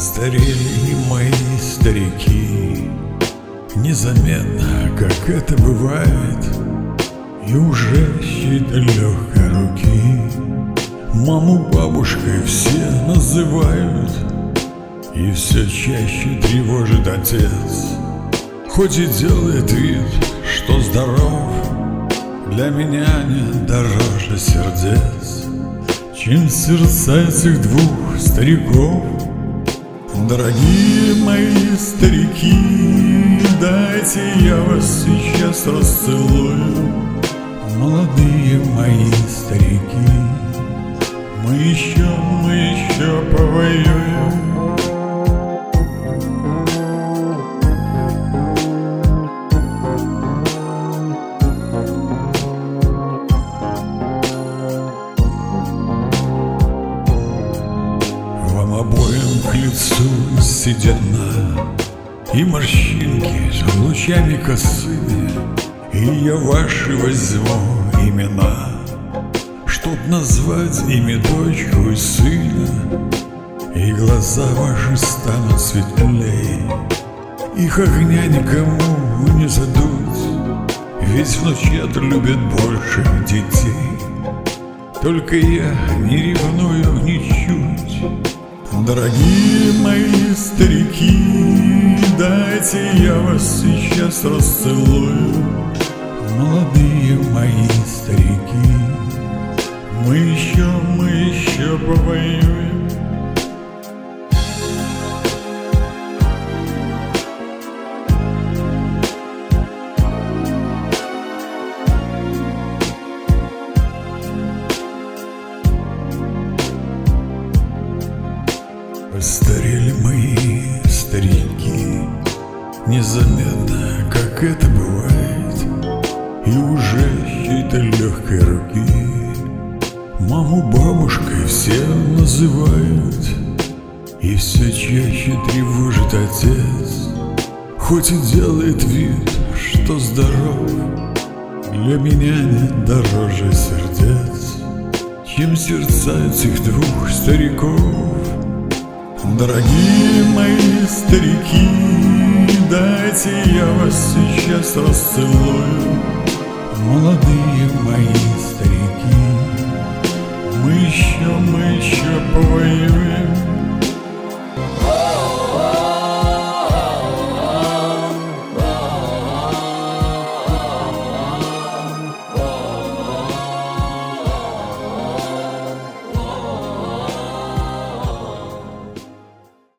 Постарели мои старики, незаметно, как это бывает, и уже щит легкой руки. Маму бабушкой все называют, и все чаще тревожит отец. Хоть и делает вид, что здоров, для меня нет дороже сердец, чем сердца этих двух стариков. Дорогие мои старики, дайте я вас сейчас расцелую. Молодые мои старики, мы еще повоюем. Вам обоим к лицу седина и морщинки с лучами косыми, и я ваши возьму имена, чтоб назвать ими дочку и сына, и глаза ваши станут светлей. Их огня никому не задуть, ведь внучат любят больше детей. Только я не ревную ничуть. Дорогие мои старики, дайте я вас сейчас расцелую. Молодые мои старики, мы еще повоюем. Постарели мои старики, незаметно, как это бывает, и уже чьей-то легкой руки. Маму бабушкой все называют, и все чаще тревожит отец. Хоть и делает вид, что здоров, для меня нет дороже сердец, чем сердца этих двух стариков. Дорогие мои старики, дайте я вас сейчас расцелую. Молодые мои старики, мы еще повоюем.